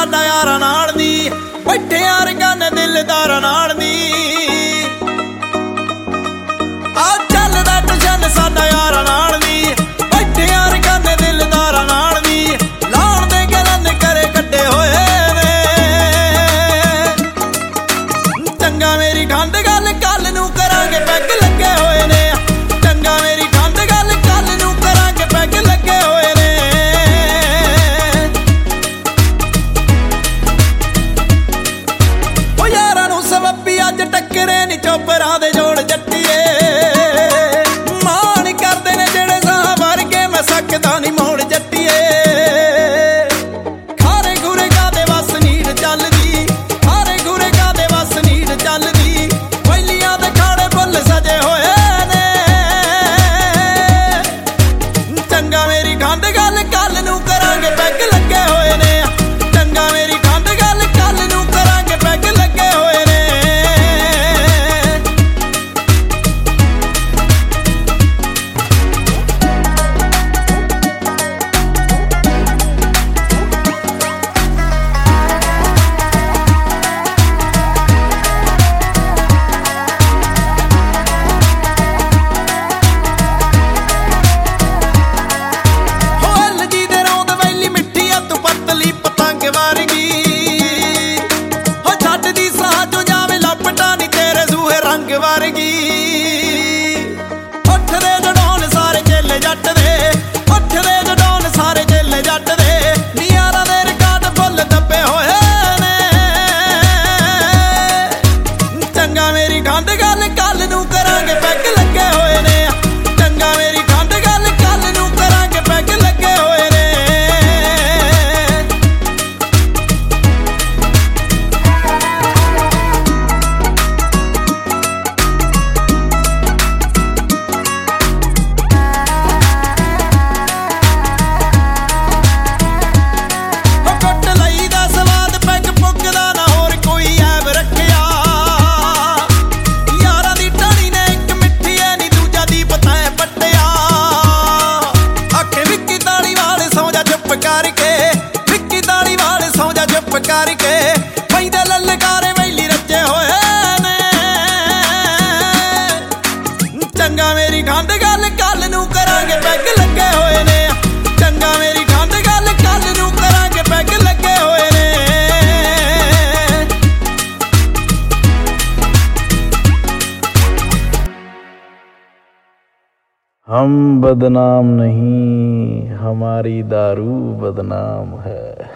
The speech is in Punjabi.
ਸਾਡਾ ਯਾਰਾਂ ਨਾਲ ਨੀ, ਬੈਠੇ ਯਾਰ ਗਾਨੇ ਦਿਲਦਾਰਾਂ ਨਾਲ ਨੀ। ਆ ਚੱਲਦਾ ਟਸ਼ਨ ਸਾਡਾ ਯਾਰਾਂ ਨਾਲ ਨੀ, ਬੈਠੇ ਯਾਰ ਗਾਨੇ ਦਿਲਦਾਰਾਂ ਨਾਲ ਨੀ। ਲਾਉਣ ਦੇ ਗਲਨ ਕਰੇ ਕੱਢੇ ਹੋਏ ਨੇ, ਚੰਗਾ ਮੇਰੀ ਖੰਡ ਗੱਲ ਕੱਲ ਨੂੰ ਕਰਾਂਗੇ ਪੈਗ ਲੱਗੇ ਹੋਏ ਨੇ। ਚੰਗਾ ਮੇਰੀ ਖੰਡ ਗੱਲ ਕੱਲ ਨੂੰ ਕਰਾਂਗੇ ਪੈਗ ਲੱਗੇ ਹੋਏ ਨੇ। ਉਹ ਯਾਰਾਂ ਨੂੰ ਸਬੱਬੀ ਅੱਜ ਟੱਕਰੇ ਨੀ ਚੋਪਰਾਂ ਦੇ ਜੋੜ ਜੱਟੀਏ। ਮਾਣ ਕਰਦੇ ਨੇ ਜਿਹੜੇ ਸਾਹ ਵਰਗੇ, ਮੈਂ ਸਕਦਾ ਨੀ ਮੋੜ ਜੱਟੀਏ। ਖਾਰੇ ਖੁਰੇ ਕਾਦੇ ਵਸ ਨੀੜ ਚੱਲਦੀ, ਖਾਰੇ ਖੁਰੇ ਕਾਦੇ ਵਸ ਨੀੜ ਚੱਲਦੀ। ਵੈਲੀਆਂ ਦੇ ਖਾੜੇ ਫੁੱਲ ਸਜੇ ਹੋਏ ਨੇ, ਚੰਗਾ ਮੇਰੀ ਖੰਡ ਗੱਲ ਕੱਲ ਨੂੰ ਕਰਾਂਗੇ ਪੈਗ ਲੱਗੇ ਹੋਏ ਨੇ। ਚੰਗਾ ਮੇਰੀ ਖੰਡ ਗੱਲ ਕੱਲ ਨੂੰ ਕਰਾਂਗੇ ਪੈਗ ਲੱਗੇ ਹੋਏ ਨੇ। ਉੱਠਦੇ ਜਡੌਨ ਸਾਰੇ ਚੇਲੇ ਜੱਟ ਦੇ, ਉੱਠਦੇ ਜਡੌਨ ਸਾਰੇ ਚੇਲੇ ਜੱਟ ਦੇ। ਨਿਆਰਾਂ ਦੇ ਰਿਕਾਰਡ ਫੁੱਲ ਦੱਬੇ ਹੋਏ ਨੇ, ਚੰਗਾ ਮੇਰੀ ਖੰਡ ਗੱਲ ਕੱਲ ਨੂੰ ਕਰਾਂਗੇ ਪੈਗ ਲੱਗੇ ਹੋਏ ਨੇ। ਚੰਗਾ ਮੇਰੀ ਖੰਡ ਗੱਲ ਕੱਲ ਨੂੰ ਕਰਾਂਗੇ ਪੈਗ ਲੱਗੇ ਹੋਏ ਨੇ। ਕਰਕੇ ਪੈਂਦੇ ਲਲਕਾਰੇ ਵੈਲੀ ਰੱਜੇ ਹੋਏ ਨੇ, ਚੰਗਾ ਮੇਰੀ ਖੰਡ ਗੱਲ ਕੱਲ ਨੂੰ ਕਰਾਂਗੇ ਪੈਗ ਲੱਗੇ ਹੋਏ ਨੇ। ਚੰਗਾ ਮੇਰੀ ਖੰਡ ਗੱਲ ਕੱਲ ਨੂੰ ਕਰਾਂਗੇ ਪੈਗ ਲੱਗੇ ਹੋਏ ਨੇ। हम बदनाम नहीं, हमारी दारू बदनाम है।